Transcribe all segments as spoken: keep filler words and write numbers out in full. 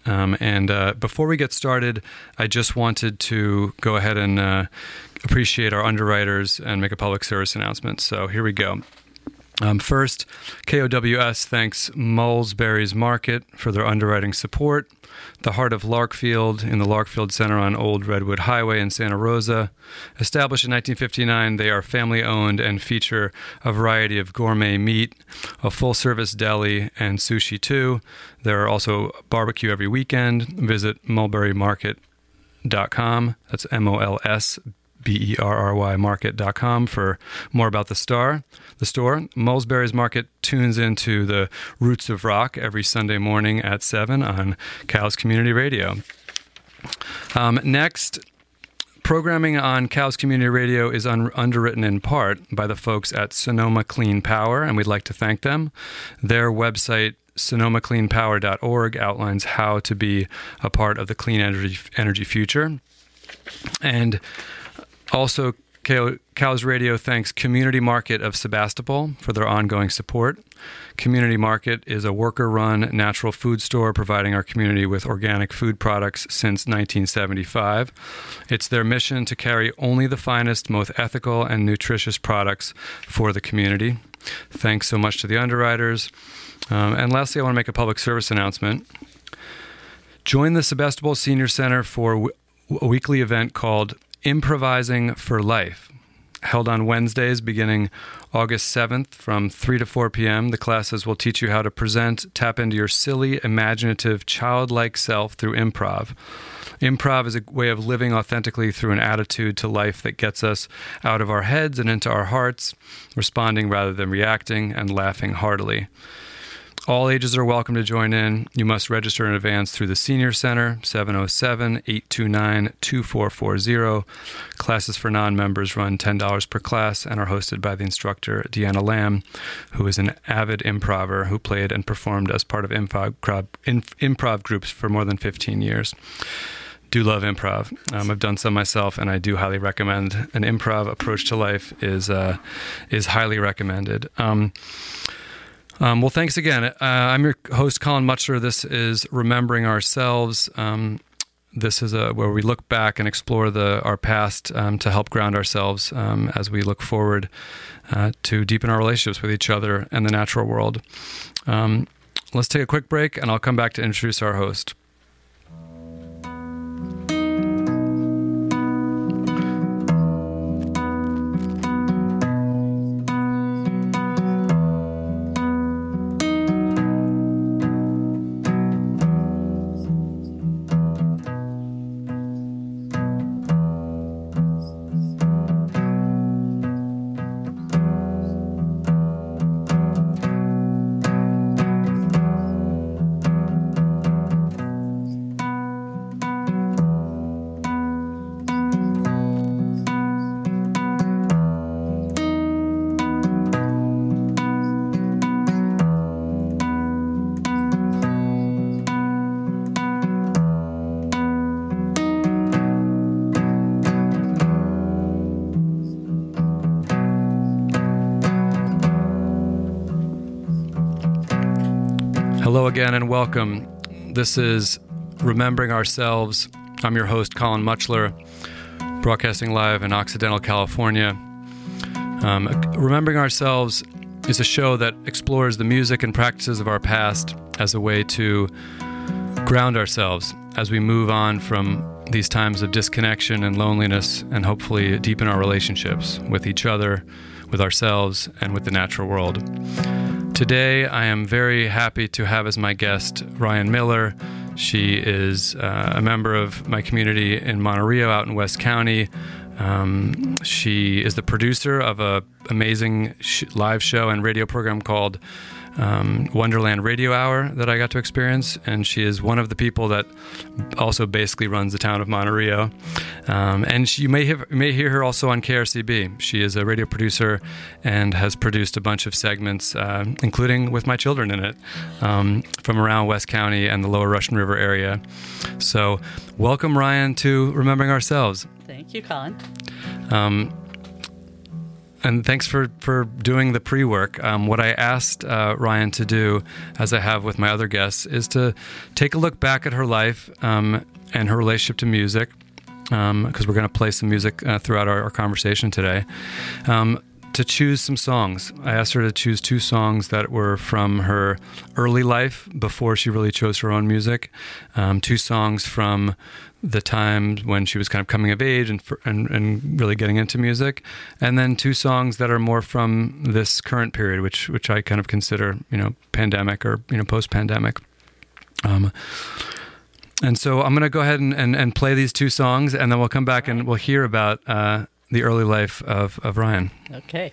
Um, and uh, before we get started, I just wanted to go ahead and uh, appreciate our underwriters and make a public service announcement. So here we go. Um, first, K O W S thanks Mulsberry's Market for their underwriting support. The Heart of Larkfield in the Larkfield Center on Old Redwood Highway in Santa Rosa. Established in nineteen fifty-nine, they are family-owned and feature a variety of gourmet meat, a full-service deli, and sushi too. There are also barbecue every weekend. Visit mulberry market dot com. That's M O L S B E R R Y market dot com for more about the star, the store. Mulsberry's Market tunes into the Roots of Rock every Sunday morning at seven on Cal's Community Radio. Um, next, programming on Cal's Community Radio is un- underwritten in part by the folks at Sonoma Clean Power, and we'd like to thank them. Their website, sonoma clean power dot org, outlines how to be a part of the clean energy, energy future. And also, Cal's Radio thanks Community Market of Sebastopol for their ongoing support. Community Market is a worker-run natural food store providing our community with organic food products since nineteen seventy-five. It's their mission to carry only the finest, most ethical, and nutritious products for the community. Thanks so much to the underwriters. Um, and lastly, I want to make a public service announcement. Join the Sebastopol Senior Center for w- a weekly event called Improvising for Life, held on Wednesdays beginning August seventh from three to four p.m. The classes will teach you how to present, tap into your silly, imaginative, childlike self through improv. Improv is a way of living authentically through an attitude to life that gets us out of our heads and into our hearts, responding rather than reacting, and laughing heartily. All ages are welcome to join in. You must register in advance through the Senior Center, seven oh seven, eight two nine, two four four zero. Classes for non-members run ten dollars per class and are hosted by the instructor, Deanna Lamb, who is an avid improver who played and performed as part of improv, improv groups for more than fifteen years. Do love improv. Um, I've done some myself, and I do highly recommend. An improv approach to life is, uh, is highly recommended. Um, Um, well, thanks again. Uh, I'm your host, Colin Mutchler. This is Remembering Ourselves. Um, this is a, where we look back and explore the our past um, to help ground ourselves um, as we look forward uh, to deepen our relationships with each other and the natural world. Um, let's take a quick break, and I'll come back to introduce our host. Hello again and welcome. This is Remembering Ourselves. I'm your host, Colin Mutchler, broadcasting live in Occidental, California. Um, Remembering Ourselves is a show that explores the music and practices of our past as a way to ground ourselves as we move on from these times of disconnection and loneliness, and hopefully deepen our relationships with each other, with ourselves, and with the natural world. Today, I am very happy to have as my guest Ryan Miller. She is uh, a member of my community in Monterey out in West County. Um, she is the producer of an amazing sh- live show and radio program called um, Wonderland Radio Hour that I got to experience, and she is one of the people that also basically runs the town of Monterey. Um, and she, you may have, may hear her also on K R C B. She is a radio producer and has produced a bunch of segments, uh, including with my children in it, um, from around West County and the Lower Russian River area. So welcome, Ryan, to Remembering Ourselves. Thank you, Colin. Um, and thanks for, for doing the pre-work. Um, what I asked uh, Ryan to do, as I have with my other guests, is to take a look back at her life um, and her relationship to music, because um, we're going to play some music uh, throughout our, our conversation today, um, to choose some songs. I asked her to choose two songs that were from her early life, before she really chose her own music, um, two songs from the time when she was kind of coming of age and, and and really getting into music, and then two songs that are more from this current period, which which I kind of consider, you know, pandemic or, you know, post-pandemic. Um, and so I'm going to go ahead and, and, and play these two songs, and then we'll come back and we'll hear about uh, the early life of, of Ryan. Okay.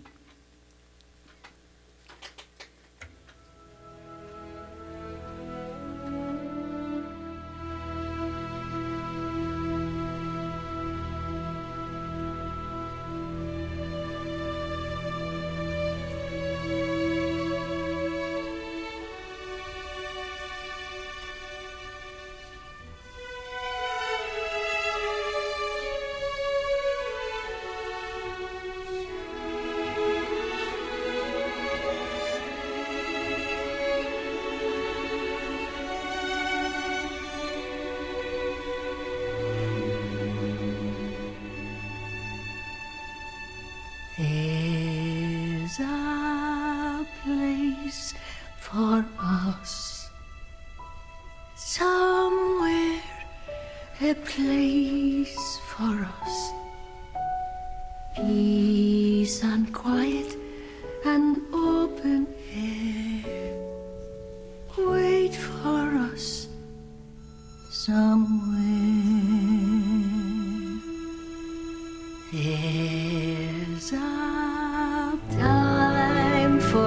There's a place for us somewhere, a place for us, peace and quiet and open air. Wait for us somewhere. There's a time for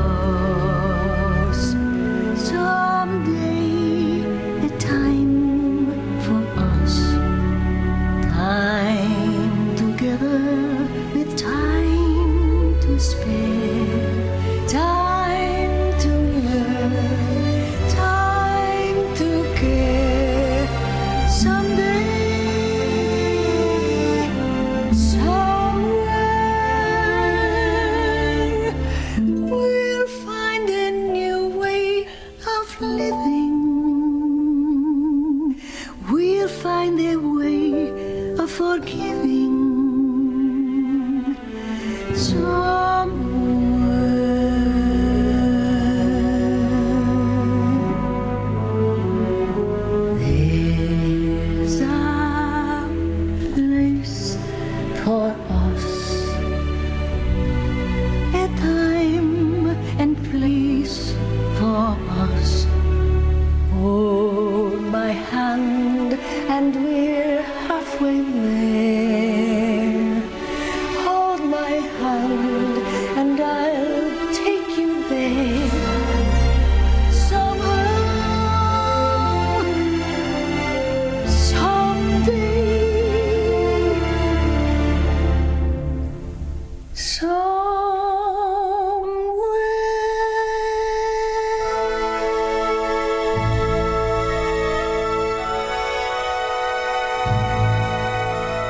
us someday, a time for us, time together with time to spare, time to learn, time to care. Someday, somewhere, we'll find a new way of living. We'll find a way of forgiving. Somewhere, there's a place for us, a time and place for us. Hold my hand and we're halfway there. Hold my hand and I'll take you there. Somehow, someday, somewhere.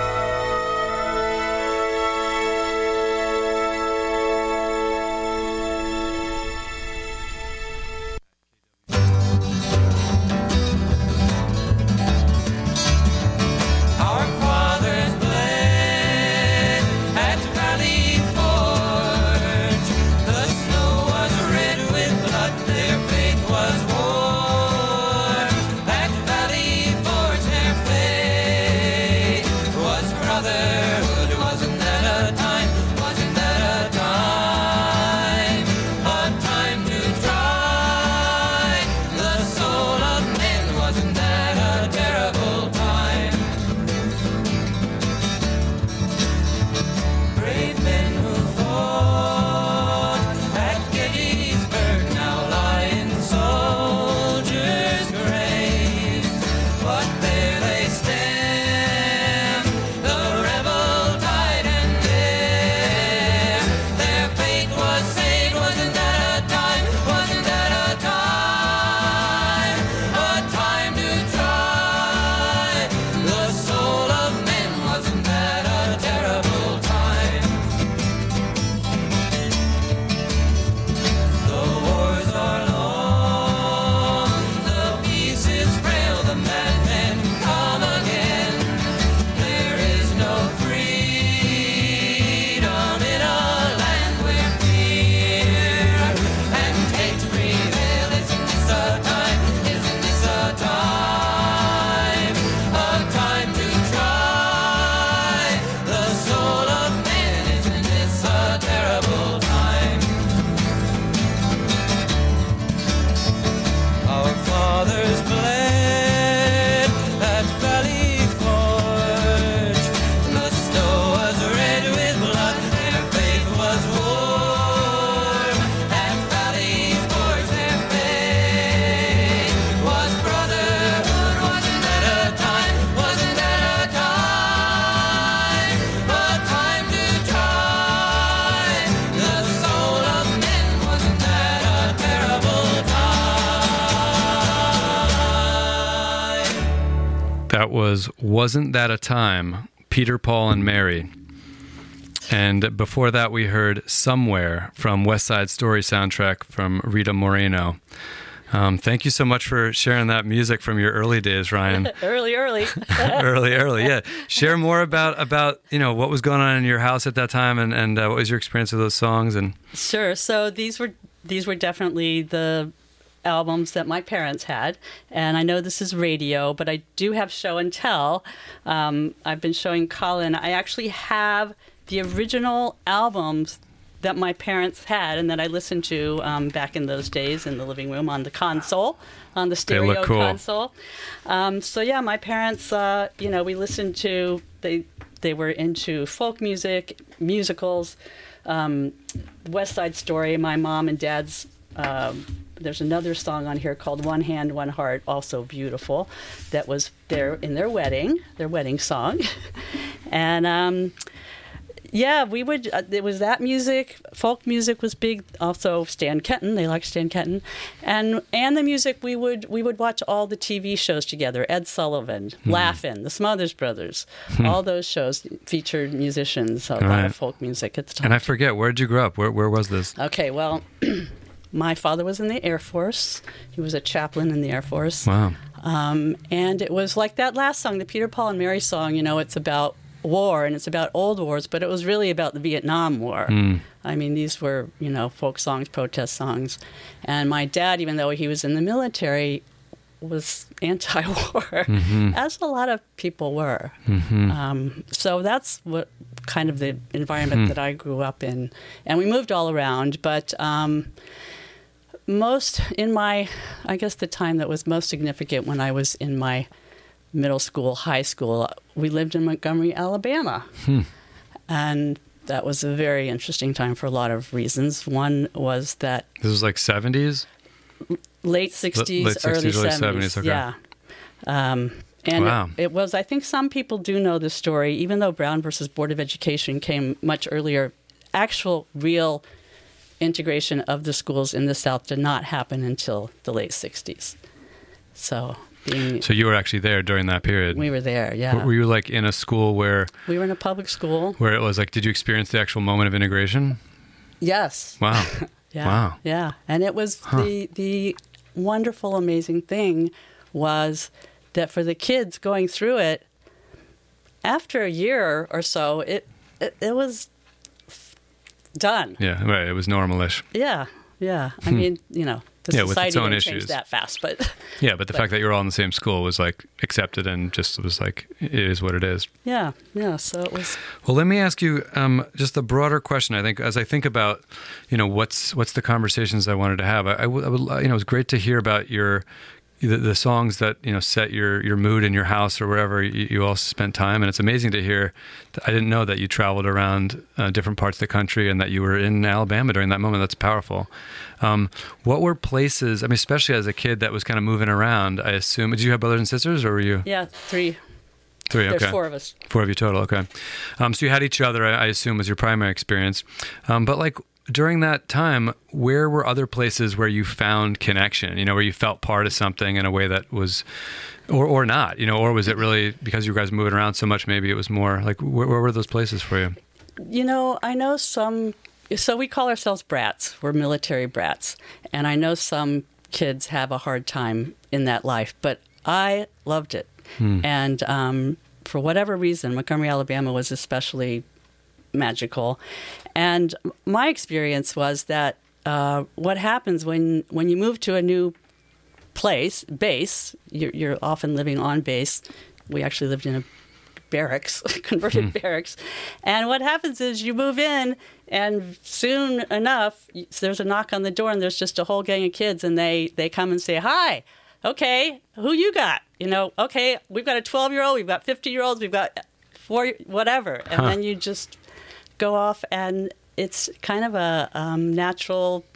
That was Wasn't That a Time, Peter, Paul, and Mary. And before that, we heard Somewhere from West Side Story soundtrack from Rita Moreno. Um, thank you so much for sharing that music from your early days, Ryan. early, early. early, early, yeah. Share more about, about, you know, what was going on in your house at that time, and, and uh, what was your experience with those songs? And Sure. So these were these were definitely the albums that my parents had, and I know this is radio, but I do have show and tell. Um, I've been showing Colin. I actually have the original albums that my parents had and that I listened to um, back in those days in the living room on the console, on the stereo they look cool. console. Um, so yeah, my parents, uh, you know, we listened to, they they were into folk music, musicals, um, West Side Story, my mom and dad's, um, there's another song on here called One Hand, One Heart, also beautiful, that was there in their wedding, their wedding song. and um, yeah, we would, uh, it was that music, folk music was big, also Stan Kenton, they liked Stan Kenton, and and the music, we would we would watch all the T V shows together, Ed Sullivan, mm. Laugh-In, the Smothers Brothers, all those shows featured musicians, a all lot right. of folk music at the time. And I forget, where did you grow up? Where, where was this? Okay, well... My father was in the Air Force. He was a chaplain in the Air Force. Wow. Um, and it was like that last song, the Peter, Paul, and Mary song, you know, it's about war and it's about old wars, but it was really about the Vietnam War. Mm. I mean, these were, you know, folk songs, protest songs. And my dad, even though he was in the military, was anti-war, mm-hmm. as a lot of people were. Mm-hmm. Um, so that's what kind of the environment mm. that I grew up in. And we moved all around, but... Um, Most in my, I guess the time that was most significant when I was in my middle school, high school, we lived in Montgomery, Alabama. Hmm. And that was a very interesting time for a lot of reasons. One was that... This was like seventies? Late sixties, late sixties early seventies. seventies, okay. Yeah. Um, and wow. it, it was, I think some people do know the story, even though Brown versus Board of Education came much earlier, actual, real... integration of the schools in the South did not happen until the late sixties. So being... So you were actually there during that period? We were there, yeah. Were you like in a school where... We were in a public school. Where it was like, did you experience the actual moment of integration? Yes. Wow. yeah. Wow. Yeah. And it was huh. the the wonderful, amazing thing was that for the kids going through it, after a year or so, it it, it was... done. Yeah, right. It was normalish. Yeah, yeah. I hmm. mean, you know, the yeah, society didn't issues. change that fast, but... Yeah, but the but, fact that you were all in the same school was, like, accepted and just was like, it is what it is. Yeah, yeah, so it was... Well, let me ask you um, just a broader question. I think, as I think about, you know, what's what's the conversations I wanted to have, I, I, would, I would, you know, it was great to hear about your... The, the songs that, you know, set your, your mood in your house or wherever you, you all spent time. And it's amazing to hear. I didn't know that you traveled around uh, different parts of the country and that you were in Alabama during that moment. That's powerful. Um, what were places, I mean, especially as a kid that was kind of moving around, I assume. Did you have brothers and sisters or were you? Yeah, three. Three, okay. There's four of us. Four of you total, okay. Um, so you had each other, I, I assume, was your primary experience. Um, but like, during that time, where were other places where you found connection, you know, where you felt part of something in a way that was, or or not, you know, or was it really because you guys were moving around so much, maybe it was more, like, where, where were those places for you? You know, I know some, so we call ourselves brats. We're military brats. And I know some kids have a hard time in that life, but I loved it. Hmm. And um, for whatever reason, Montgomery, Alabama was especially magical. And my experience was that uh, what happens when, when you move to a new place, base, you're, you're often living on base. We actually lived in a barracks, converted hmm. barracks. And what happens is you move in, and soon enough, there's a knock on the door, and there's just a whole gang of kids, and they, they come and say, hi, okay, who you got? You know, okay, we've got a twelve-year-old, we've got fifty-year-olds, we've got four, whatever. And huh. then you just... go off, and it's kind of a um, natural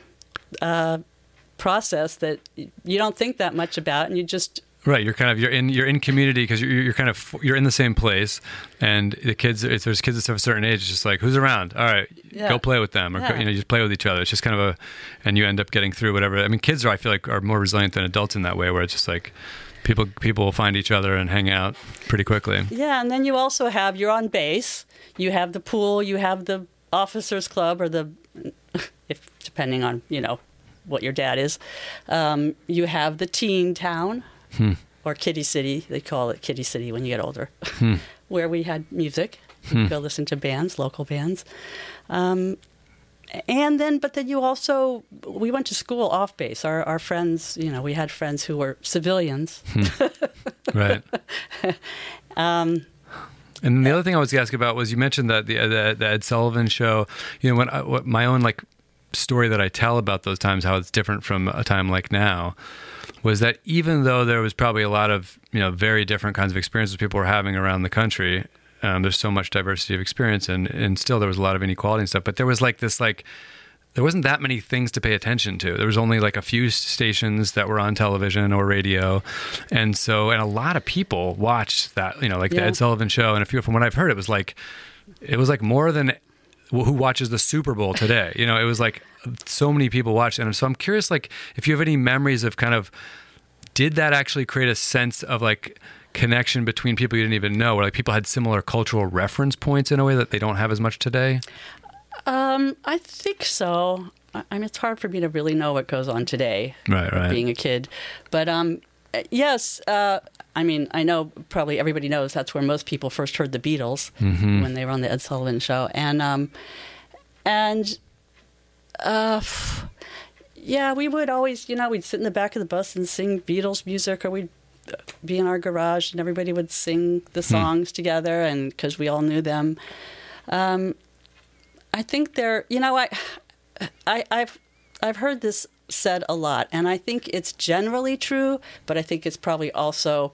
uh, process that you don't think that much about, and you just right. You're kind of you're in you're in community because you're you're kind of you're in the same place, and the kids. If there's kids of a certain age, it's just like, who's around? All right, yeah. go play with them, or yeah. go, you know, just play with each other. It's just kind of a, and you end up getting through whatever. I mean, kids are I feel like are more resilient than adults in that way, where it's just like People people will find each other and hang out pretty quickly. Yeah, and then you also have, you're on base, you have the pool, you have the officers club, or the, if depending on, you know, what your dad is. Um, you have the teen town, hmm. or Kiddie City, they call it Kiddie City when you get older, hmm. where we had music. Hmm. We'd go listen to bands, local bands. Um, and then, but then you also, we went to school off base. Our our friends, you know, we had friends who were civilians. Hmm. Right. um, and the other thing I was going to ask about was you mentioned that the, the the Ed Sullivan Show. You know, when I, what my own like story that I tell about those times, how it's different from a time like now, was that even though there was probably a lot of, you know, very different kinds of experiences people were having around the country. Um, there's so much diversity of experience, and, and still there was a lot of inequality and stuff. But there was like this, like, there wasn't that many things to pay attention to. There was only like a few stations that were on television or radio. And so, and a lot of people watched that, you know, like yeah. the Ed Sullivan Show. And a few, from what I've heard, it was like, it was like more than who watches the Super Bowl today. You know, it was like so many people watched. And so I'm curious, like, if you have any memories of kind of, did that actually create a sense of like, connection between people you didn't even know, where like people had similar cultural reference points in a way that they don't have as much today? Um, I think so. I mean, it's hard for me to really know what goes on today, right, right. being a kid. But um, yes, uh, I mean, I know probably everybody knows that's where most people first heard the Beatles, mm-hmm. when they were on the Ed Sullivan Show. And, um, and uh, yeah, we would always, you know, we'd sit in the back of the bus and sing Beatles music, or we'd be in our garage and everybody would sing the songs hmm. together, and because we all knew them. Um, I think they're, you know, I, I, I've, I've heard this said a lot, and I think it's generally true, but I think it's probably also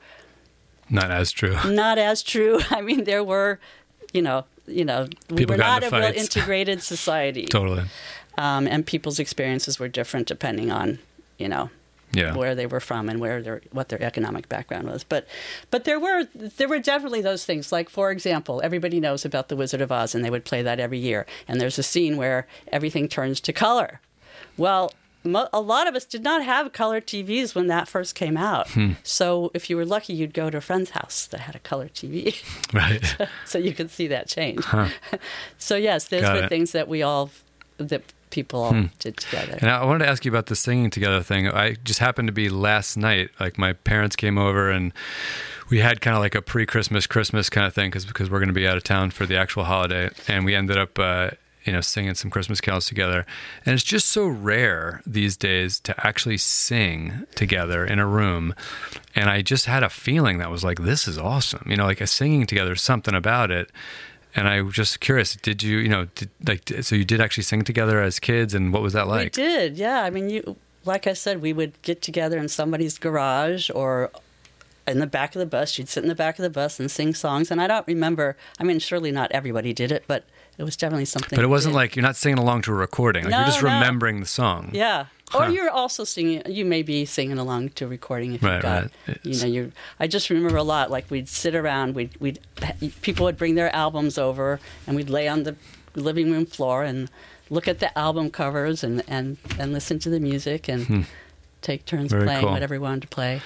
not as true. Not as true. I mean, there were, you know, you know, we People were got not into a real fights. integrated society. Totally. Um, and people's experiences were different depending on, you know, yeah. where they were from and where their what their economic background was. But but there were there were definitely those things. Like, for example, everybody knows about The Wizard of Oz, and they would play that every year. And there's a scene where everything turns to color. Well, mo- a lot of us did not have color T Vs when that first came out. Hmm. So if you were lucky, you'd go to a friend's house that had a color T V. Right. So you could see that change. Huh. So yes, those Got were it. things that we all, that people all hmm. did together. And I wanted to ask you about the singing together thing. I just happened to be last night, like my parents came over and we had kind of like a pre-Christmas, Christmas kind of thing because because we're going to be out of town for the actual holiday. And we ended up, uh, you know, singing some Christmas carols together. And it's just so rare these days to actually sing together in a room. And I just had a feeling that was like, this is awesome. You know, like a singing together, something about it. And I was just curious, did you, you know, did, like, so you did actually sing together as kids, and what was that like? We did, yeah. I mean, you, like I said, we would get together in somebody's garage or in the back of the bus. You'd sit in the back of the bus and sing songs. And I don't remember, I mean, surely not everybody did it, but it was definitely something. But it wasn't like you're not singing along to a recording. Like no, you're just no. remembering the song. Yeah. Huh. Or you're also singing, you may be singing along to a recording if right, you got, right. you know, you. I just remember a lot, like we'd sit around, we'd, we'd, people would bring their albums over and we'd lay on the living room floor and look at the album covers and, and, and listen to the music and hmm. take turns Very playing cool. whatever we wanted to play.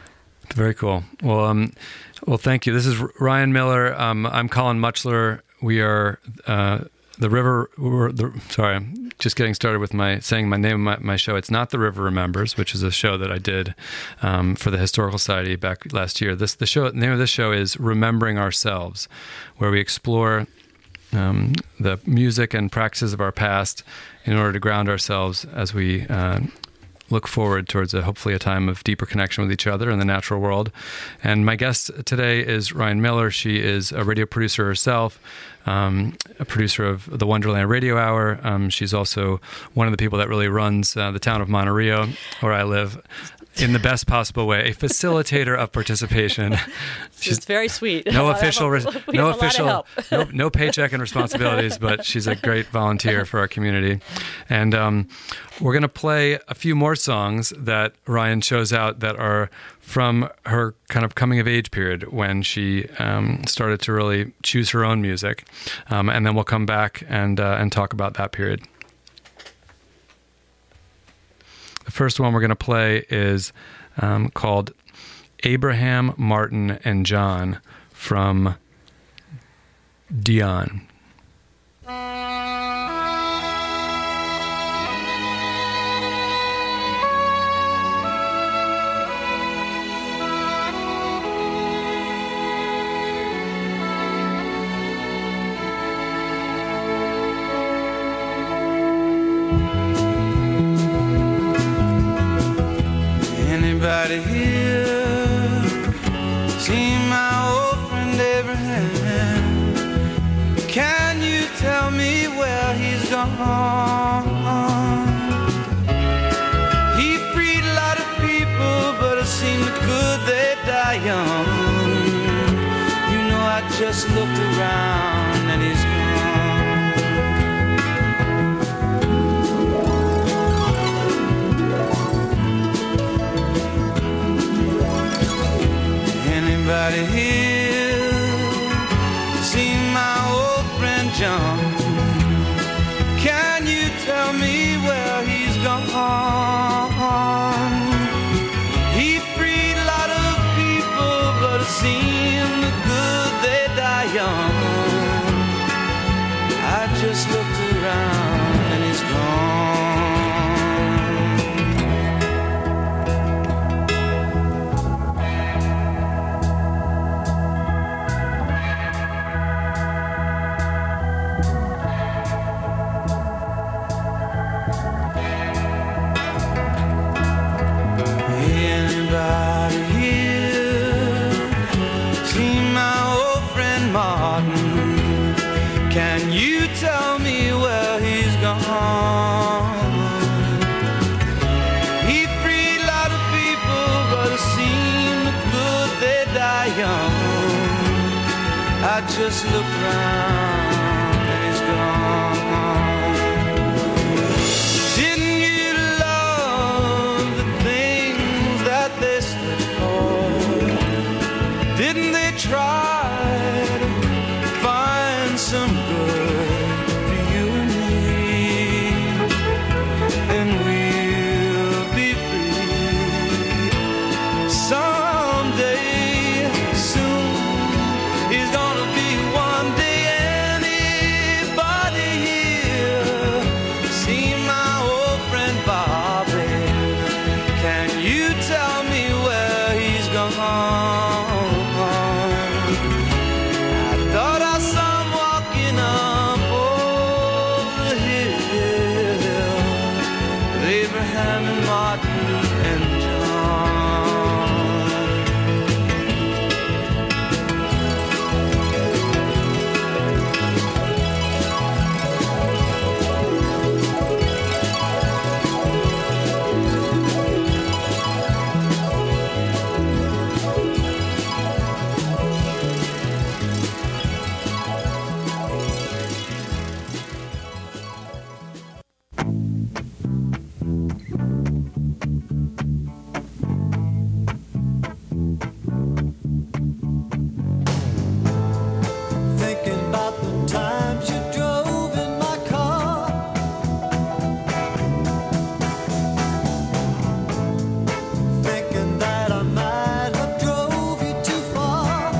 Very cool. Well, um, well, thank you. This is Ryan Miller. Um, I'm Colin Mutchler. We are, uh, The River, we're the, sorry, I'm just getting started with my saying my name of my, my show. It's not The River Remembers, which is a show that I did um, for the Historical Society back last year. This the show. The name of this show is Remembering Ourselves, where we explore um, the music and practices of our past in order to ground ourselves as we uh, look forward towards a, hopefully a time of deeper connection with each other and the natural world. And my guest today is Ryan Miller. She is a radio producer herself, um, a producer of the Wonderland Radio Hour. Um, she's also one of the people that really runs uh, the town of Monterey, where I live, in the best possible way, a facilitator of participation. She's very sweet. No official, a, no official, no, no paycheck and responsibilities, but she's a great volunteer for our community. And um, we're going to play a few more songs that Ryan chose out that are from her kind of coming of age period when she um, started to really choose her own music. Um, and then we'll come back and uh, and talk about that period. The first one we're going to play is um, called Abraham, Martin, and John from Dion. Anybody here seen my old friend Abraham? Can you tell me where he's gone? He freed a lot of people, but it seemed good they die young. You know, I just looked around and he's gone. Anybody here seen my old friend John? Can you tell me where he's gone? He freed a lot of people, but it seemed good they die young. I just looked around and he's gone. Anybody here seen my old friend Martin? Can you tell me where he's gone? He freed a lot of people, but it seemed good they die young. I just looked around and he's gone. Didn't you love the things that they stood for? Didn't they try to find some good for you and me? And we'll be free someday soon. It's gonna be one day. Anybody here seen my old friend Bobby? Can you tell me where he's gone? I thought I saw him walking up over the hill with Abraham and Martin and John. Thinking about the times you drove in my car. Thinking that I might have drove you too far.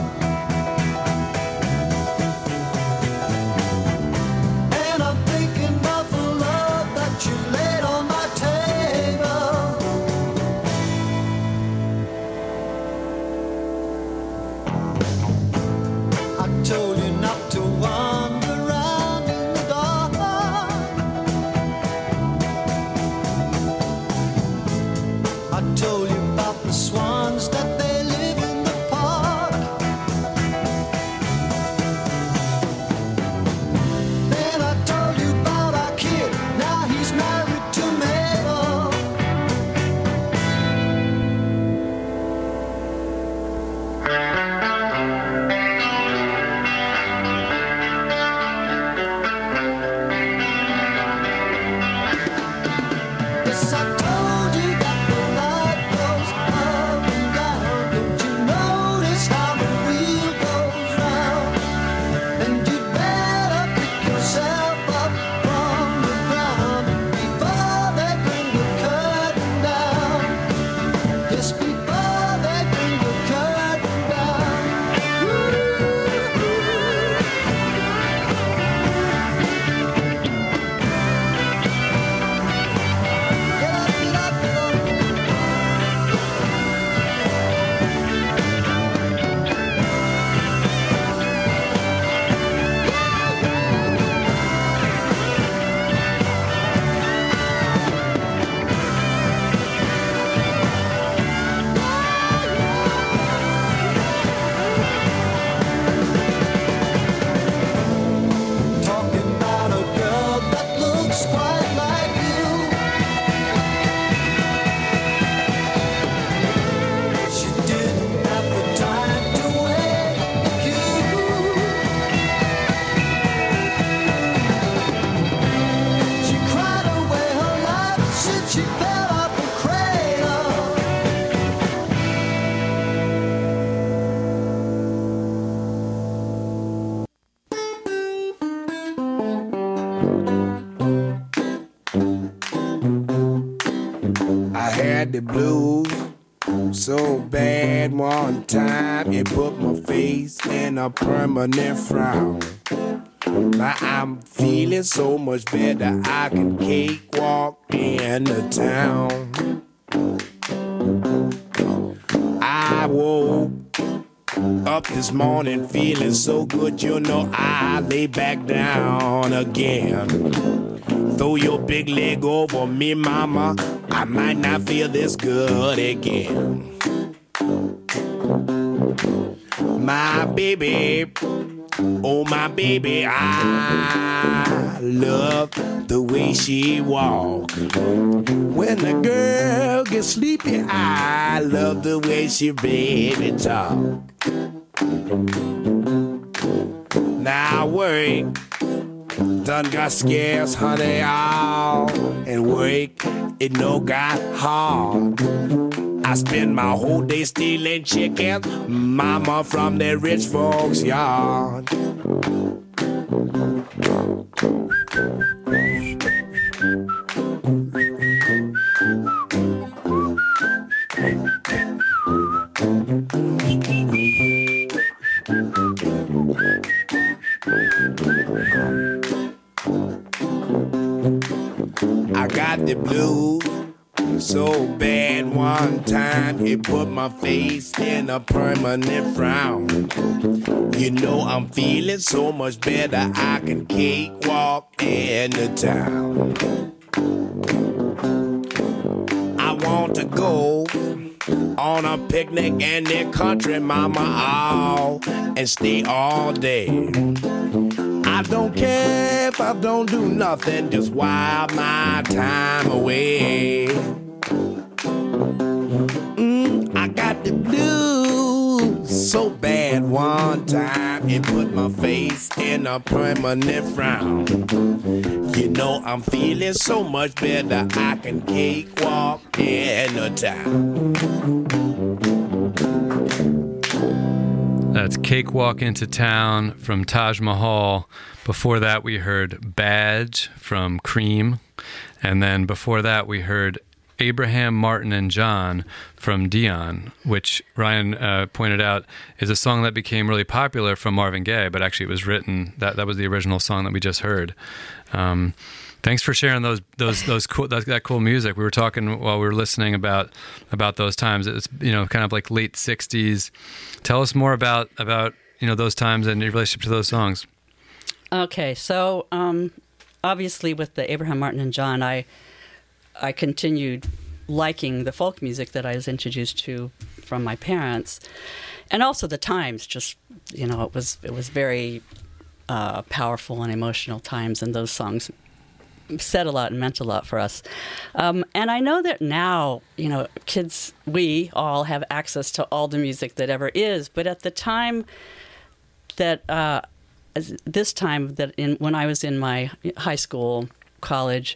And I'm thinking about the love that you laid on my table. I told you not to wander around in the dark. I told you about the swans that they live in the park. Then I told you about our kid. Now he's married to Mabel. Yes, I told you that the light goes up and down. Don't you notice how the wheel goes round? And you'd better pick yourself up from the ground before they bring the curtain down. Yes, before they bring the the blues so bad one time it put my face in a permanent frown. Now I'm feeling so much better, I can cakewalk in the town. I woke up this morning feeling so good, you know I lay back down again. Throw your big leg over me, mama, I might not feel this good again. My baby, oh my baby, I love the way she walk. When the girl gets sleepy, I love the way she baby talk. Now work done got scarce, honey, all, and work it no got hard. I spend my whole day stealing chicken, mama, from the rich folks' yard. I got the blues so bad one time it put my face in a permanent frown. You know I'm feeling so much better, I can cakewalk in the town. I want to go on a picnic in the country, mama, all, and stay all day. I don't care if I don't do nothing, just while my time away. Mm, I got the blues so bad one time it put my face in a permanent frown. You know I'm feeling so much better, I can cakewalk in the town. That's Cakewalk into Town from Taj Mahal. Before that, we heard Badge from Cream. And then before that, we heard Abraham, Martin, and John from Dion, which Ryan uh, pointed out is a song that became really popular from Marvin Gaye, but actually it was written, that, that was the original song that we just heard. Um, Thanks for sharing those those those cool that, that cool music. We were talking while we were listening about about those times. It's, you know, kind of like late sixties. Tell us more about about you know those times and your relationship to those songs. Okay, so um, obviously with the Abraham, Martin, and John, I I continued liking the folk music that I was introduced to from my parents, and also the times. Just you know, it was it was very uh, powerful and emotional times, and those songs said a lot and meant a lot for us. Um, and I know that now, you know, kids, we all have access to all the music that ever is. But at the time that, uh, this time that in when I was in my high school, college,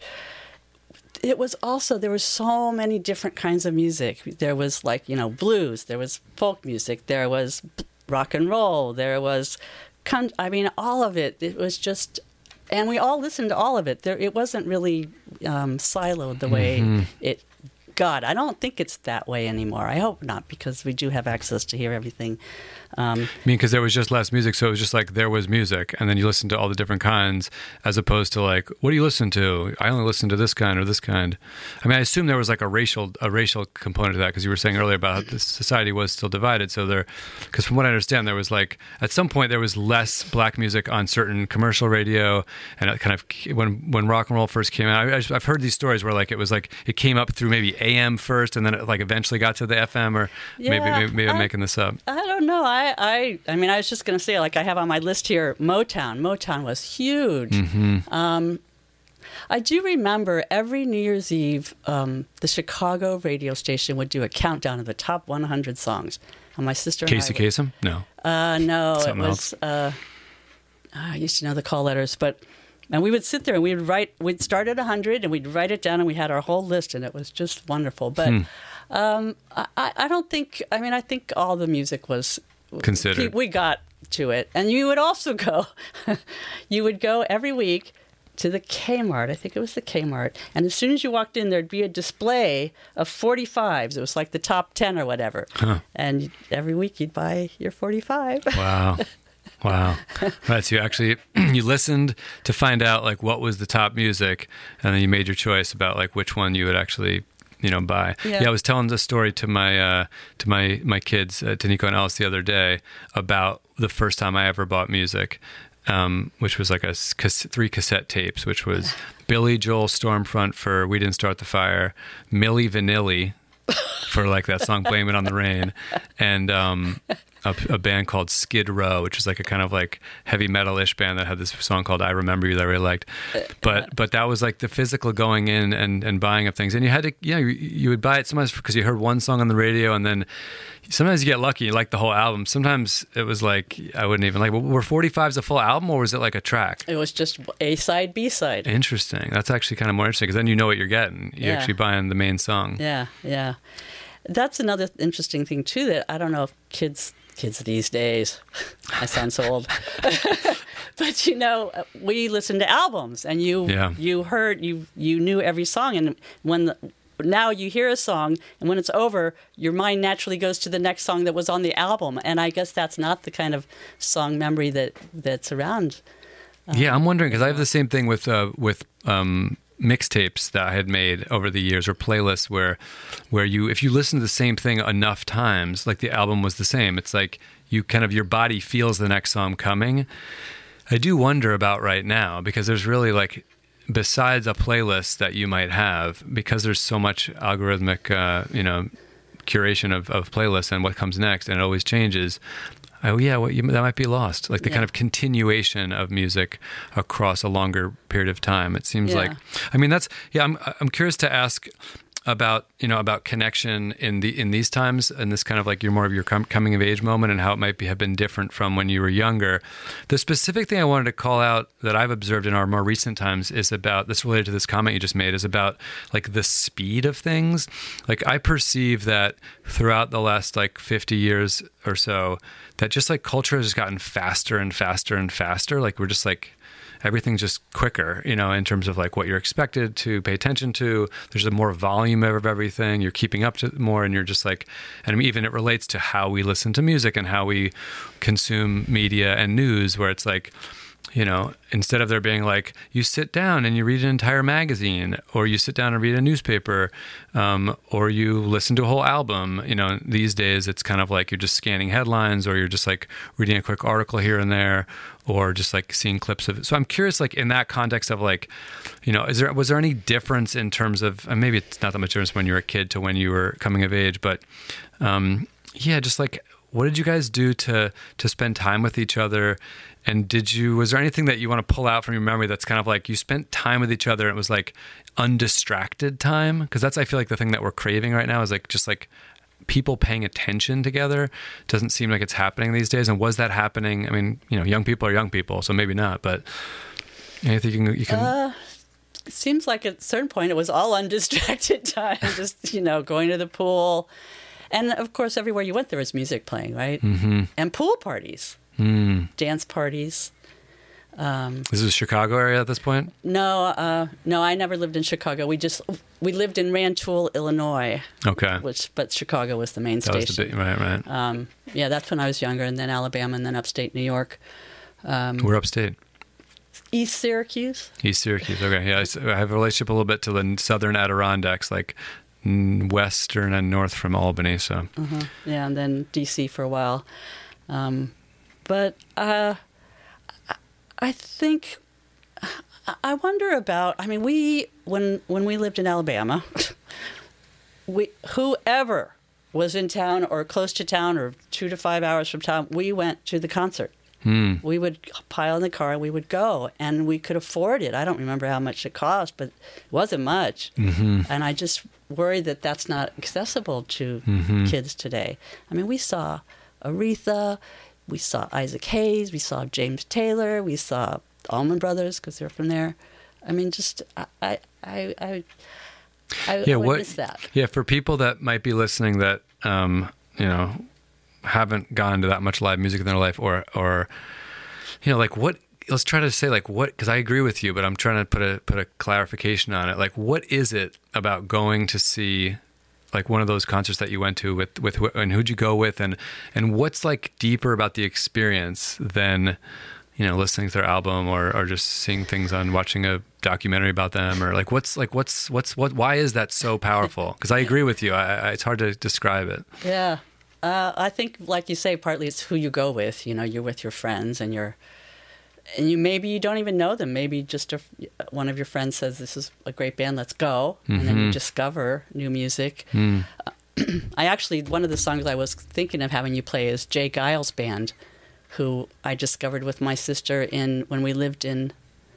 it was also, there were so many different kinds of music. There was like, you know, blues, there was folk music, there was rock and roll, there was, I mean, all of it. It was just... And we all listened to all of it. There, it wasn't really um, siloed the way mm-hmm. it got. I don't think it's that way anymore. I hope not, because we do have access to hear everything. Um, I mean, because there was just less music, so it was just like there was music, and then you listen to all the different kinds, as opposed to like, what do you listen to? I only listen to this kind or this kind. I mean, I assume there was like a racial a racial component to that, because you were saying earlier about how the society was still divided. So there, because from what I understand, there was like at some point there was less black music on certain commercial radio, and it kind of when when rock and roll first came out, I, I've heard these stories where like it was like it came up through maybe A M first, and then it like eventually got to the F M, or yeah, maybe maybe, maybe I'm I, making this up. I don't know. I. I, I mean, I was just going to say, like, I have on my list here, Motown. Motown was huge. Mm-hmm. Um, I do remember every New Year's Eve, um, the Chicago radio station would do a countdown of the top one hundred songs. And my sister Casey and I Kasem? No. Uh, no, Something it was, uh, I used to know the call letters, but, and we would sit there and we'd write, we'd start at one hundred and we'd write it down, and we had our whole list, and it was just wonderful. But hmm. um, I, I don't think, I mean, I think all the music was... Considered. We got to it. And you would also go, you would go every week to the Kmart. I think it was the Kmart. And as soon as you walked in, there'd be a display of forty-fives. It was like the top ten or whatever. Huh. And every week you'd buy your forty-five. Wow. Wow. Right. So you actually, you listened to find out like what was the top music, and then you made your choice about like which one you would actually, you know, buy. Yeah. yeah I was telling this story to my, uh, to my, my kids, uh, to Nico and Alice the other day about the first time I ever bought music. Um, which was like a cas- three cassette tapes, which was Billy Joel Stormfront for We Didn't Start the Fire, Milli Vanilli for like that song Blame It on the Rain, and um, a, a band called Skid Row, which is like a kind of like heavy metal-ish band that had this song called I Remember You that I really liked. But but that was like the physical going in and, and buying of things. And you had to, yeah, you, you would buy it sometimes because you heard one song on the radio, and then sometimes you get lucky, you like the whole album. Sometimes it was like, I wouldn't even like, were forty-fives a full album, or was it like a track? It was just A side, B side. Interesting. That's actually kind of more interesting because then you know what you're getting. You're Yeah. actually buying the main song. Yeah, yeah. That's another interesting thing too, that I don't know if kids kids these days, I sound so old, but you know, we listened to albums, and you Yeah. you heard you you knew every song, and when the, now you hear a song, and when it's over, your mind naturally goes to the next song that was on the album, and I guess that's not the kind of song memory that that's around. Yeah, I'm wondering because I have the same thing with uh, with um, mixtapes that I had made over the years, or playlists where where you, if you listen to the same thing enough times, like the album was the same. It's like you kind of, your body feels the next song coming. I do wonder about right now because there's really like, besides a playlist that you might have, because there's so much algorithmic, uh, you know, curation of, of playlists and what comes next, and it always changes. Oh yeah, well, you, that might be lost. Like the Yeah. kind of continuation of music across a longer period of time. It seems Yeah. like. I mean, that's yeah. I'm I'm curious to ask about you know about connection in the in these times, and this kind of like you're more of your com- coming of age moment, and how it might be have been different from when you were younger. The specific thing I wanted to call out that I've observed in our more recent times is about this, related to this comment you just made, is about like the speed of things. Like I perceive that throughout the last like fifty years or so, that just like culture has gotten faster and faster and faster. Like we're just like, everything's just quicker, you know, in terms of like what you're expected to pay attention to. There's a more volume of everything. You're keeping up to more, and you're just like, and even it relates to how we listen to music and how we consume media and news, where it's like, you know, instead of there being like, you sit down and you read an entire magazine, or you sit down and read a newspaper, um, or you listen to a whole album, you know, these days it's kind of like you're just scanning headlines, or you're just like reading a quick article here and there, or just like seeing clips of it. So I'm curious, like in that context of like, you know, is there, was there any difference in terms of, and maybe it's not that much difference when you were a kid to when you were coming of age, but um, yeah, just like, what did you guys do to to spend time with each other? And did you, was there anything that you want to pull out from your memory that's kind of like you spent time with each other and it was like undistracted time? Because that's, I feel like the thing that we're craving right now is like just like people paying attention together. Doesn't seem like it's happening these days. And was that happening? I mean, you know, young people are young people, so maybe not, but anything you can... You can Uh, it seems like at a certain point it was all undistracted time, just, you know, going to the pool. And of course, everywhere you went, there was music playing, right? Mm-hmm. And pool parties, mm. dance parties. This is Chicago area at this point? No, uh, no, I never lived in Chicago. We just we lived in Rantoul, Illinois, Okay. which but Chicago was the main that was station. the big, right, right. Um, yeah, that's when I was younger, and then Alabama, and then upstate New York, We're upstate. East Syracuse. East Syracuse. Okay. Yeah. I s- I have a relationship a little bit to the southern Adirondacks, like mm, western and north from Albany. So, Yeah, and then D C for a while. Um, but uh, I- I think I wonder about. I mean, we when when we lived in Alabama, we whoever was in town or close to town or two to five hours from town, we went to the concert. hmm. We would pile in the car and we would go, and we could afford it. I don't remember how much it cost, but it wasn't much. Mm-hmm. And I just worry that that's not accessible to Mm-hmm. kids today. I mean, we saw Aretha, we saw Isaac Hayes, we saw James Taylor, we saw Allman Brothers because they're from there. I mean, just I I I I, I Yeah. would What? miss that. Yeah. For people that might be listening that, um, you know, haven't gone to that much live music in their life, or, or, you know, like what, let's try to say like what, because I agree with you, but I'm trying to put a put a clarification on it. Like, what is it about going to see like one of those concerts that you went to with with and who'd you go with, and and what's like deeper about the experience than, you know, listening to their album or or just seeing things on watching a documentary about them, or like what's like what's what's what why is that so powerful? Because I agree with you. I, I, it's hard to describe it. Yeah. Uh, I think, like you say, partly it's who you go with. You know, you're with your friends, and you're, and you maybe you don't even know them. Maybe just a, one of your friends says, "This is a great band, let's go," and mm-hmm. then you discover new music. Mm. Uh, I actually, one of the songs I was thinking of having you play is Jay Giles' band, who I discovered with my sister in when we lived in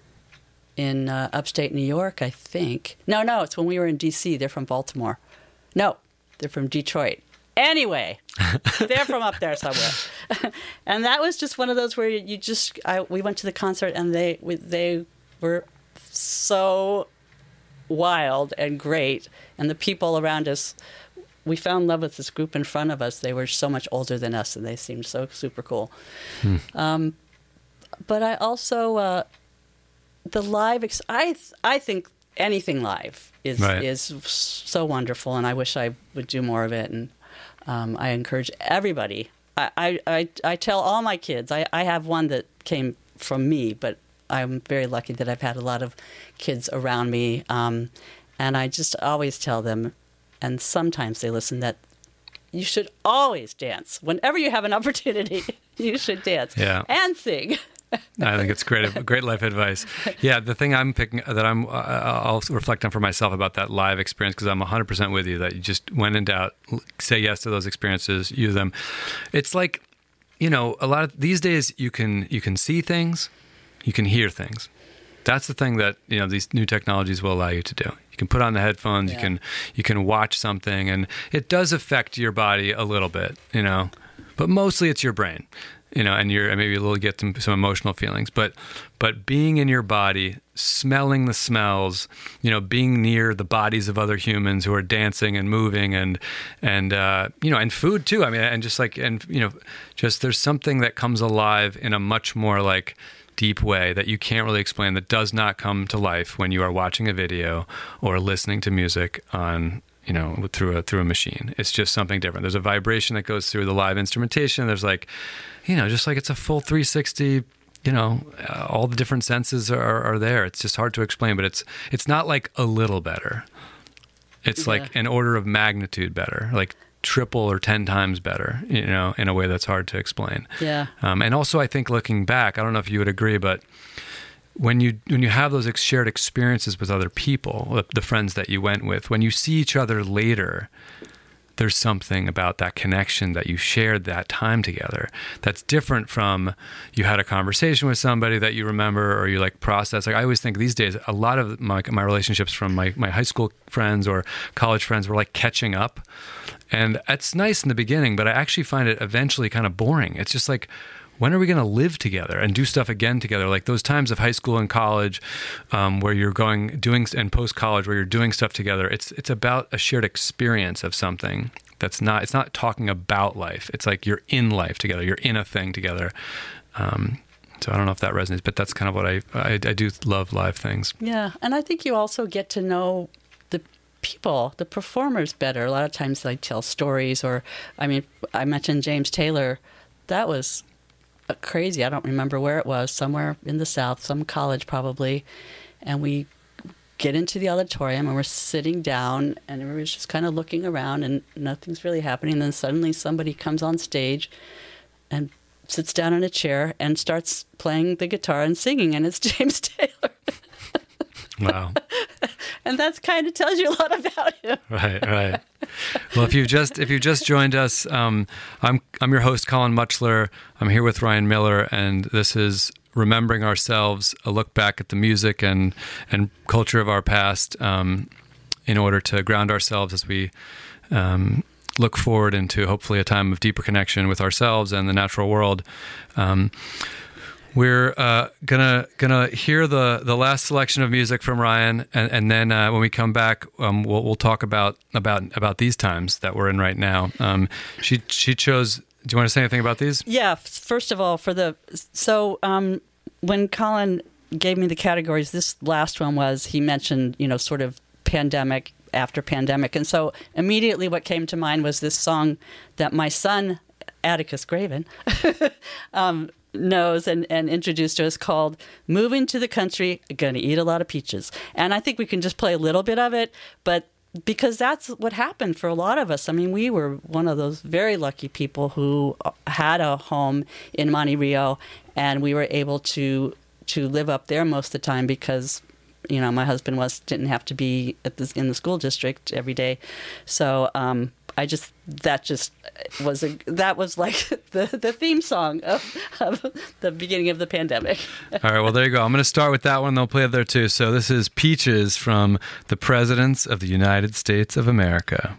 in uh, upstate New York, I think. No, no, it's when we were in D C. They're from Baltimore. No, they're from Detroit. Anyway, they're from up there somewhere, and that was just one of those where you just I, we went to the concert and they we, they were so wild and great, and the people around us. We found love with this group in front of us. They were so much older than us, and they seemed so super cool. Hmm. Um, but I also uh, the live. Ex- I th- I think anything live is right. is so wonderful, and I wish I would do more of it. And Um, I encourage everybody. I, I, I, I tell all my kids. I, I have one that came from me, but I'm very lucky that I've had a lot of kids around me. Um, and I just always tell them, and sometimes they listen, that you should always dance. Whenever you have an opportunity, you should dance yeah. and sing. I think it's great, great life advice. Yeah, the thing I'm picking that I'm, uh, I'll reflect on for myself about that live experience, because I'm one hundred percent with you that you just, when in doubt, say yes to those experiences, use them. It's like, you know, a lot of these days you can you can see things, you can hear things. That's the thing that, you know, these new technologies will allow you to do. You can put on the headphones, yeah. you can you can watch something, and it does affect your body a little bit, you know, but mostly it's your brain. You know, and you're maybe a little get some, some emotional feelings, but but being in your body, smelling the smells, you know, being near the bodies of other humans who are dancing and moving, and and uh, you know, and food too. I mean, and just like and you know, just there's something that comes alive in a much more like deep way that you can't really explain, that does not come to life when you are watching a video or listening to music on, you know, through a through a machine. It's just something different. There's a vibration that goes through the live instrumentation. There's like, you know, just like it's a full three sixty, you know, uh, all the different senses are, are there. It's just hard to explain, but it's it's not like a little better. It's yeah. like an order of magnitude better, like triple or ten times better, you know, in a way that's hard to explain. Yeah. Um, and also, I think looking back, I don't know if you would agree, but when you when you have those shared experiences with other people, the friends that you went with, when you see each other later, there's something about that connection that you shared that time together that's different from you had a conversation with somebody that you remember or you like process. Like I always think these days, a lot of my my relationships from my, my high school friends or college friends were like catching up. And it's nice in the beginning, but I actually find it eventually kind of boring. It's just like, when are we going to live together and do stuff again together? Like those times of high school and college um, where you're going, doing, and post-college where you're doing stuff together. It's it's about a shared experience of something that's not, it's not talking about life. It's like you're in life together. You're in a thing together. Um, so I don't know if that resonates, but that's kind of what I, I, I do love live things. Yeah. And I think you also get to know the people, the performers better. A lot of times they tell stories or, I mean, I mentioned James Taylor. That was crazy. I don't remember where it was, somewhere in the South, some college probably. And we get into the auditorium and we're sitting down and everybody's just kind of looking around and nothing's really happening. And then suddenly somebody comes on stage and sits down in a chair and starts playing the guitar and singing, and it's James Taylor. Wow. And that's kind of tells you a lot about him. Right, right. Well, if you've just if you just joined us, um, I'm I'm your host, Colin Mutchler. I'm here with Ryan Miller, and this is Remembering Ourselves, a look back at the music and and culture of our past, um, in order to ground ourselves as we um, look forward into hopefully a time of deeper connection with ourselves and the natural world. Um, We're uh, gonna gonna hear the, the last selection of music from Ryan, and, and then uh, when we come back, um, we'll we'll talk about about about these times that we're in right now. Um, she she chose. Do you want to say anything about these? Yeah. First of all, for the so um, when Colin gave me the categories, this last one was, he mentioned, you know, sort of pandemic, after pandemic. And so immediately what came to mind was this song that my son, Atticus Graven, um, knows and, and introduced to us, called Moving to the Country, Gonna Eat a Lot of Peaches. And I think we can just play a little bit of it, but because that's what happened for a lot of us. I mean, we were one of those very lucky people who had a home in Monte Rio, and we were able to to live up there most of the time because, you know, my husband was didn't have to be at this, in the school district every day. So um, I just that just was a that was like the, the theme song of, of the beginning of the pandemic. All right, well, there you go. I'm going to start with that one. They'll play it there too. So this is Peaches from the Presidents of the United States of America.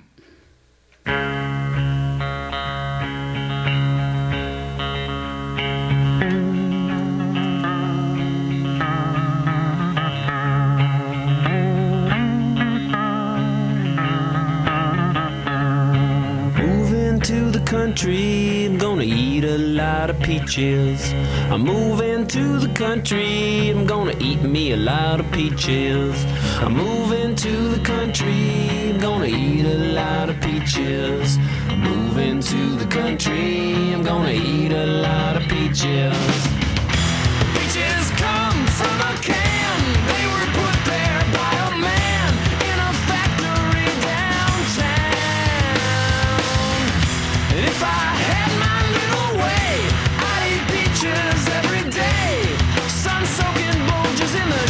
Country, I'm gonna eat a lot of peaches. I'm moving to the country, I'm gonna eat me a lot of peaches. I'm moving to the country, I'm gonna eat a lot of peaches. I'm moving to the country, I'm gonna eat a lot of peaches. Peaches come from a can, they were put there by a man in a factory downtown. And if I had my little way, I'd eat peaches every day. Sun-soaking bulges in the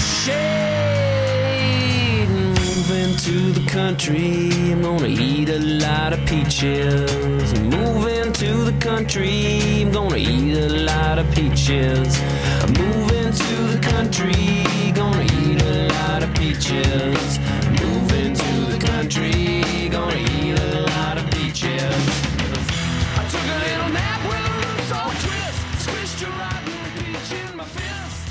shade. Moving to the country, I'm gonna eat a lot of peaches. Moving to the country, I'm gonna eat a lot of peaches. Moving to the country, gonna eat a lot of peaches. Moving to the country, gonna eat a lot of peaches. Took a little nap with a roots all twist. Squished a rotten peach in my fist.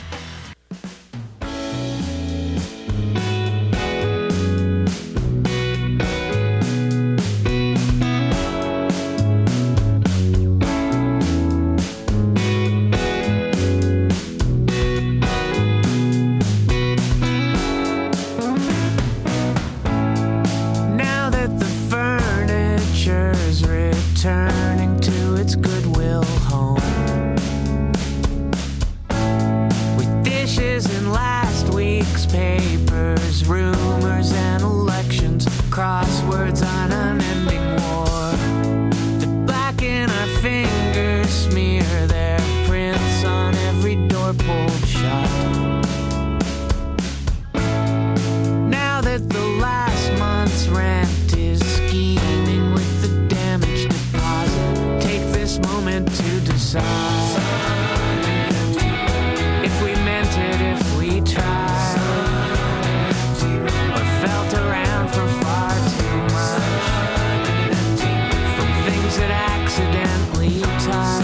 Now that the furniture's returning to its goodwill home, with dishes in last week's papers, rumors and elections, crosswords on an ending war that blacken our fingers, smear their prints on every door pulled shut. Now that the last month's rent is scheming with the damage deposit, take this moment to decide if we meant it, if we tried, or felt around for far too much, from things that accidentally touch.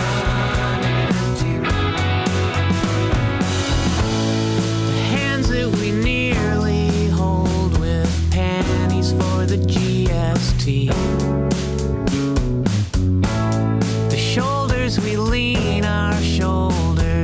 The hands that we nearly hold with pennies for the G S T. The shoulders we lean our shoulders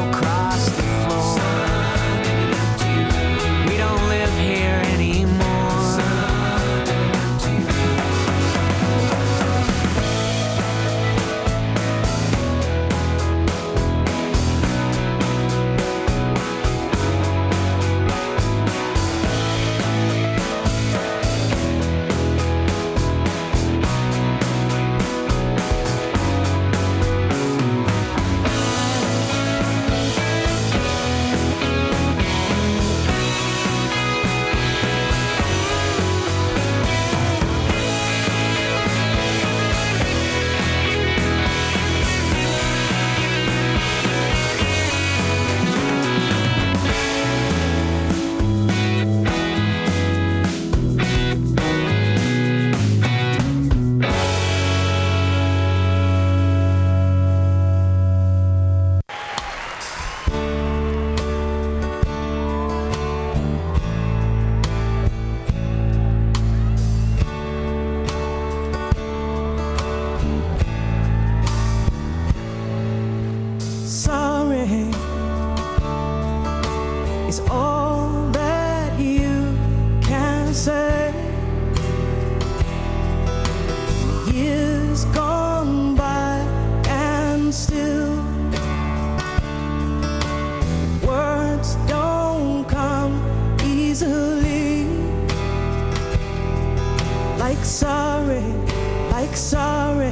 across the floor. We don't live here anymore. Sorry is all that you can say. Years gone by and still words don't come easily. Like sorry, like sorry.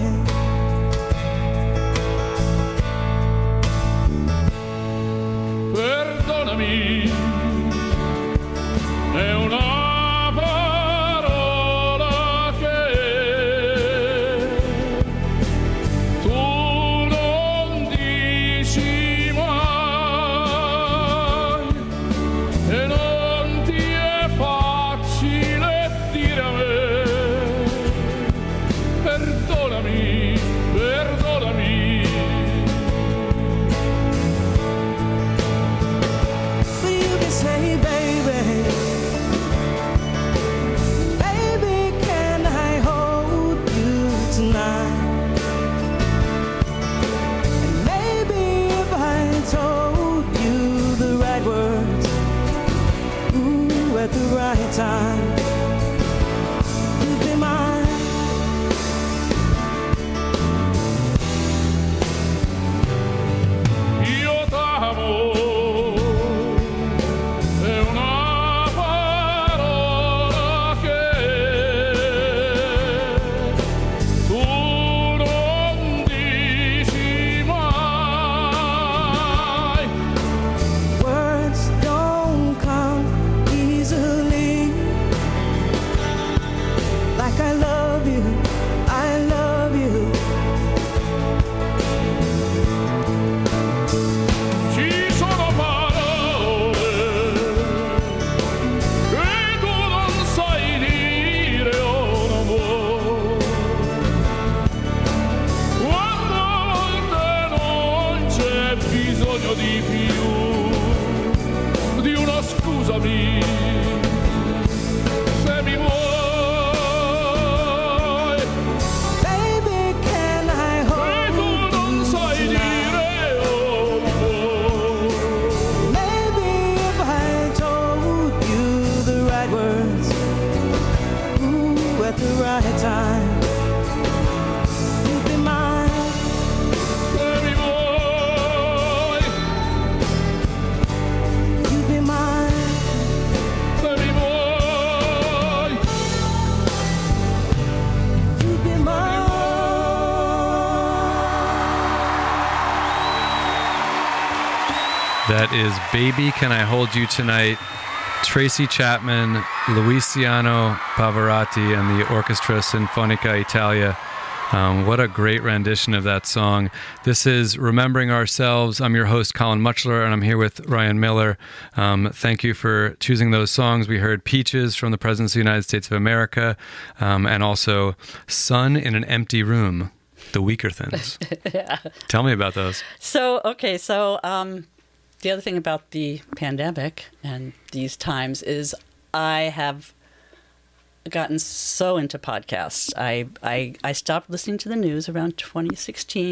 Perdonami, è una parola che tu non dici mai e non ti è facile dire a me. Perdonami, perdonami. Say, baby, baby, can I hold you tonight? And maybe if I told you the right words, ooh, at the right time, you'd be mine. Io t'amo. Di più di una scusami se mi vuoi. Baby, can I hold e tu non sai dire oh no. Maybe if I told you the right words, ooh, at the right time, you'd be mine. Se mi vuoi. You'd be mine. Se mi vuoi. You'd be mine. That is Baby Can I Hold You Tonight, Tracy Chapman, Luciano Pavarotti, and the Orchestra Sinfonica Italia. Um, what a great rendition of that song. This is Remembering Ourselves. I'm your host, Colin Mutchler, and I'm here with Ryan Miller. Um, thank you for choosing those songs. We heard Peaches from the President of the United States of America, um, and also Sun in an Empty Room, the Weaker Thins. Yeah. Tell me about those. So, okay, so um, the other thing about the pandemic and these times is I have gotten so into podcasts. I, I I stopped listening to the news around twenty sixteen or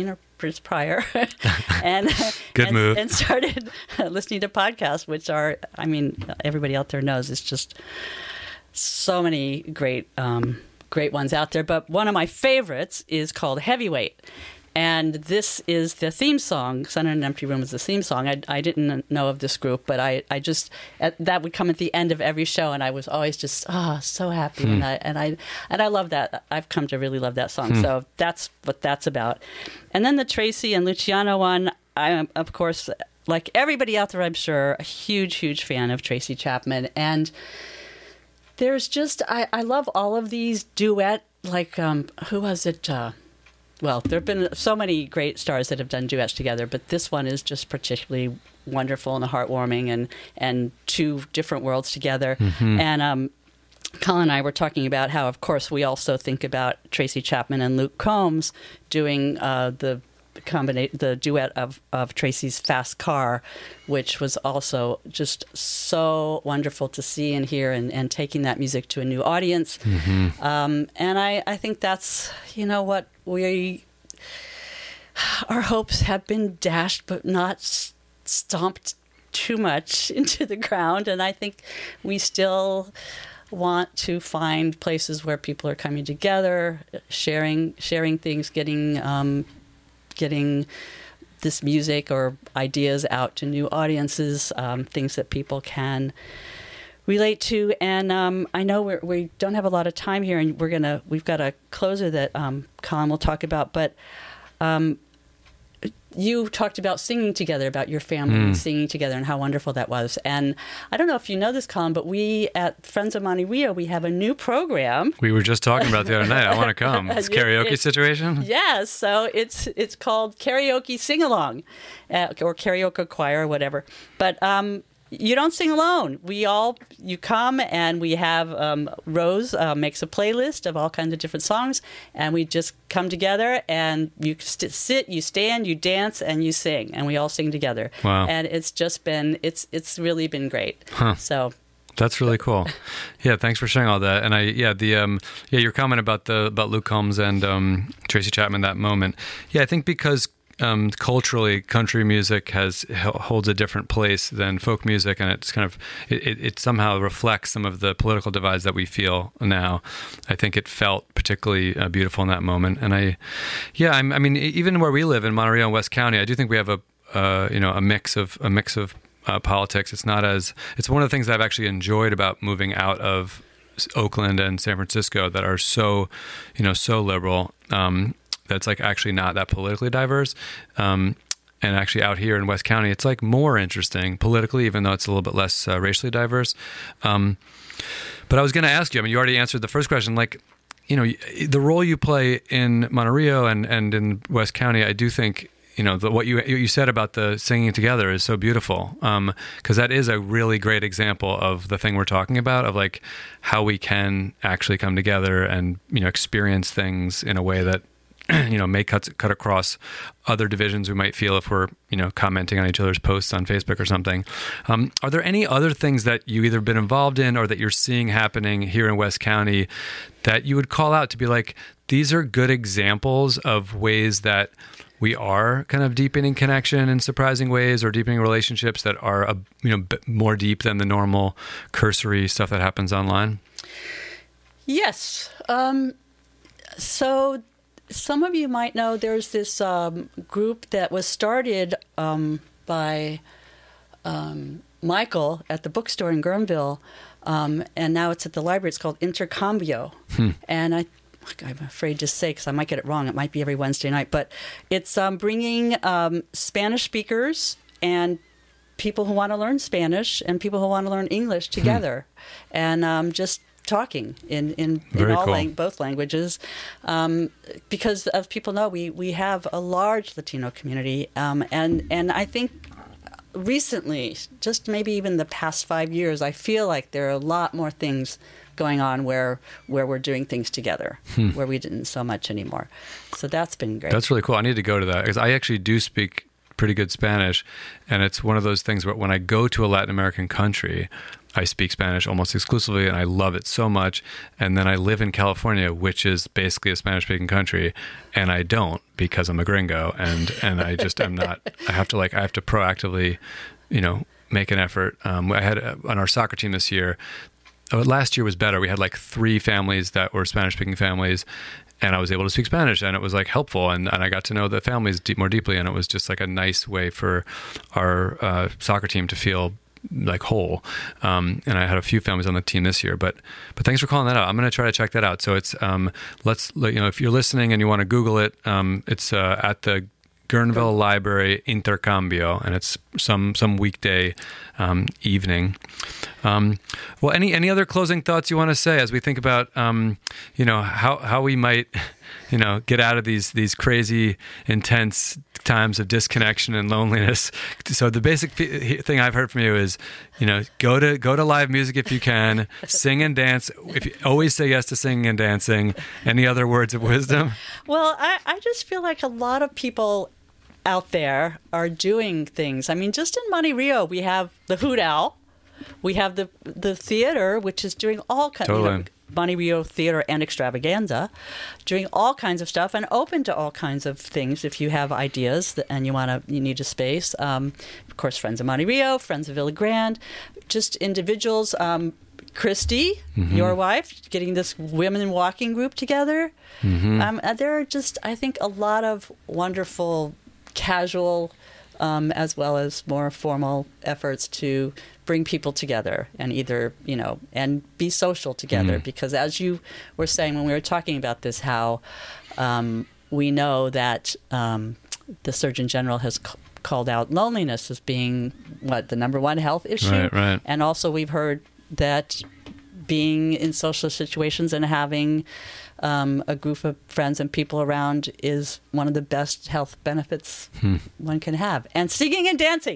Prince Pryor, and Good and, move. and started listening to podcasts, which are, I mean, everybody out there knows it's just so many great, um, great ones out there. But one of my favorites is called Heavyweight. And this is the theme song. Sun in an Empty Room is the theme song. I, I didn't know of this group, but I, I just, that would come at the end of every show, and I was always just, ah, oh, so happy. And I and I and I love that. I've come to really love that song. So that's what that's about. And then the Tracy and Luciano one, I am, of course, like everybody out there, I'm sure, a huge, huge fan of Tracy Chapman. And there's just, I, I love all of these duet, like, um, who was it? Uh, Well, there have been so many great stars that have done duets together, but this one is just particularly wonderful and heartwarming, and, and two different worlds together. Mm-hmm. And um, Colin and I were talking about how, of course, we also think about Tracy Chapman and Luke Combs doing uh, the combinate the duet of, of Tracy's Fast Car, which was also just so wonderful to see and hear, and, and taking that music to a new audience. Mm-hmm. Um, and I, I think that's, you know, what we, our hopes have been dashed, but not s- stomped too much into the ground. And I think we still want to find places where people are coming together, sharing, sharing things, getting, um, getting this music or ideas out to new audiences, um, things that people can relate to. And um, I know we're, we don't have a lot of time here, and we're gonna we've got a closer that um, Colin will talk about. But um, you talked about singing together, about your family Mm. singing together, and how wonderful that was. And I don't know if you know this, Colin, but we at Friends of Monte Rio, we have a new program. We were just talking about the other night. I want to come. It's It- karaoke it- situation. Yes, so it's it's called Karaoke Sing Along, uh, or Karaoke Choir, or whatever. But um, you don't sing alone. We all, you come, and we have, um, Rose uh, makes a playlist of all kinds of different songs, and we just come together, and you st- sit, you stand, you dance, and you sing, and we all sing together. Wow. And it's just been, it's it's really been great. Huh. So That's really cool. Yeah, thanks for sharing all that. And I, yeah, the, um, yeah, your comment about the about Luke Combs and um, Tracy Chapman, that moment. Yeah, I think because um, culturally, country music has holds a different place than folk music, and it's kind of it, it, it somehow reflects some of the political divides that we feel now. I think it felt particularly uh, beautiful in that moment. And I, yeah, I'm, I mean, even where we live in Monte Rio and West County, I do think we have a, uh, you know, a mix of a mix of Uh, politics. It's not as, it's one of the things I've actually enjoyed about moving out of Oakland and San Francisco that are so, you know, so liberal, um, that's like actually not that politically diverse. Um, and actually out here in West County, it's like more interesting politically, even though it's a little bit less uh, racially diverse. Um, but I was going to ask you, I mean, you already answered the first question, like, you know, the role you play in Monte Rio and, and in West County, I do think, you know, the, what you you said about the singing together is so beautiful, because um, that is a really great example of the thing we're talking about, of like how we can actually come together and, you know, experience things in a way that, you know, may cut cut across other divisions we might feel if we're, you know, commenting on each other's posts on Facebook or something. Um, are there any other things that you either been involved in or that you're seeing happening here in West County that you would call out to be like, these are good examples of ways that we are kind of deepening connection in surprising ways, or deepening relationships that are, a, you know, b- more deep than the normal cursory stuff that happens online? yes. Um, so some of you might know there's this um, group that was started um, by um, Michael at the bookstore in Guerneville, um, and now it's at the library. It's called Intercambio. Hmm. And I I'm afraid to say, because I might get it wrong, it might be every Wednesday night, but it's um, bringing um, Spanish speakers and people who want to learn Spanish and people who want to learn English together, hmm. and um, just talking in, in, in all cool. lang- both languages. Um, because as people know, we, we have a large Latino community, um, and, and I think recently, just maybe even the past five years, I feel like there are a lot more things going on where where we're doing things together, hmm. where we didn't so much anymore. So that's been great. That's really cool. I need to go to that, because I actually do speak pretty good Spanish. And it's one of those things where when I go to a Latin American country, I speak Spanish almost exclusively, and I love it so much. And then I live in California, which is basically a Spanish-speaking country, and I don't because I'm a gringo, and and I just am not. I have to like I have to proactively, you know, make an effort. Um, I had uh, on our soccer team this year. Uh, last year was better. We had like three families that were Spanish-speaking families, and I was able to speak Spanish, and it was like helpful, and, and I got to know the families deep, more deeply, and it was just like a nice way for our uh, soccer team to feel like whole. Um, and I had a few families on the team this year, but but thanks for calling that out. I'm going to try to check that out. So it's um, let's you know if you're listening and you want to Google it, um, it's uh, at the Guerneville Library Intercambio, and it's some some weekday um, evening. Um, well, any any other closing thoughts you want to say as we think about um, you know how how we might you know get out of these these crazy intense times of disconnection and loneliness? So the basic thing I've heard from you is, you know, go to go to live music if you can, sing and dance. If you always say yes to singing and dancing. Any other words of wisdom? Well, I, I just feel like a lot of people out there are doing things. I mean, just in Monte Rio, we have the Hoot Owl. We have the the theater, which is doing all kinds of, Totally. you know, Monte Rio Theater and Extravaganza, doing all kinds of stuff and open to all kinds of things if you have ideas that, and you want to, you need a space. Um, of course, Friends of Monte Rio, Friends of Villa Grande, just individuals. Um, Christy, Mm-hmm. your wife, getting this women walking group together. Mm-hmm. Um, and there are just, I think, a lot of wonderful casual um, as well as more formal efforts to bring people together and either, you know, and be social together. Mm. Because as you were saying when we were talking about this, how um, we know that um, the Surgeon General has c- called out loneliness as being, what, the number one health issue. Right, right. And also we've heard that being in social situations and having um, a group of friends and people around is one of the best health benefits Hmm. one can have. And singing and dancing.